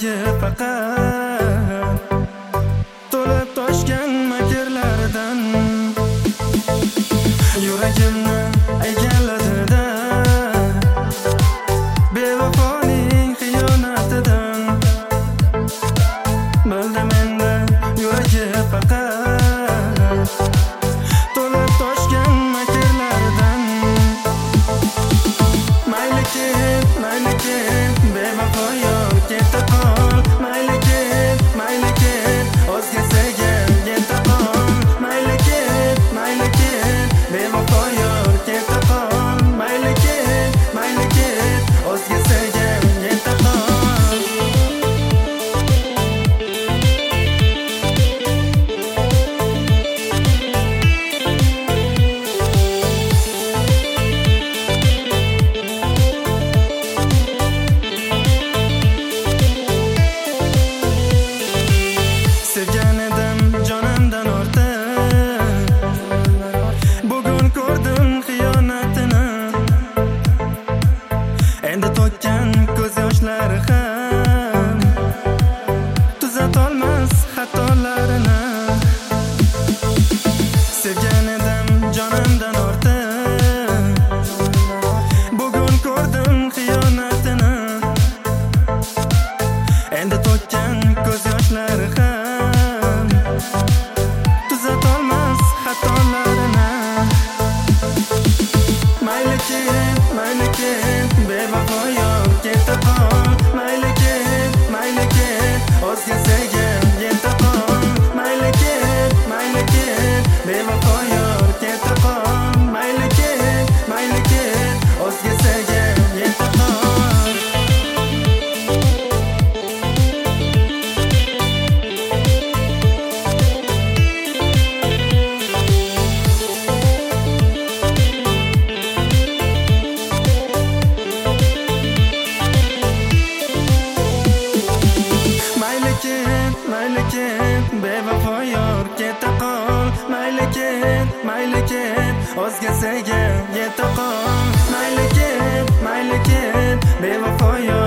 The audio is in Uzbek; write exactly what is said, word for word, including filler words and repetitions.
yuragi faqat to'lib toshgan makrlardan yuragimni egalladida bevafoning xiyonatidan bildim endi yuragi faqat to'lib toshgan makrlardan mayli ket mayli ket bevafo yor ketda qol mayli ket mayli ket o'zgasiga yeta qol mayli ket mayli ket bevafo yor ketda qol mayli ket mayli ket o'zgasiga yeta qol sevgan edim jonimdan ortiq bugun ko'rdim xiyonatini endi to'kkan ko'z yoshlari ham tuzatolmas xatolarini sevgan edim jonimdan ortiq bugun ko'rdim xiyonatini endi to'kkan ko'z yoshlari ham tuzatolmas xatolarini mayli ket mayli ket bevafo yor ketda qol mayli ket mayli ket o'zgasiga yeta qol mayli ket mayli ket bevafo yor ketda qol mayli ket mayli ket o'zgasiga yeta qol mayli ket mayli ket bevafo yor ketda qol mayli ket mayli ket o'zgasiga yeta qol mayli ket mayli ket bevafo yor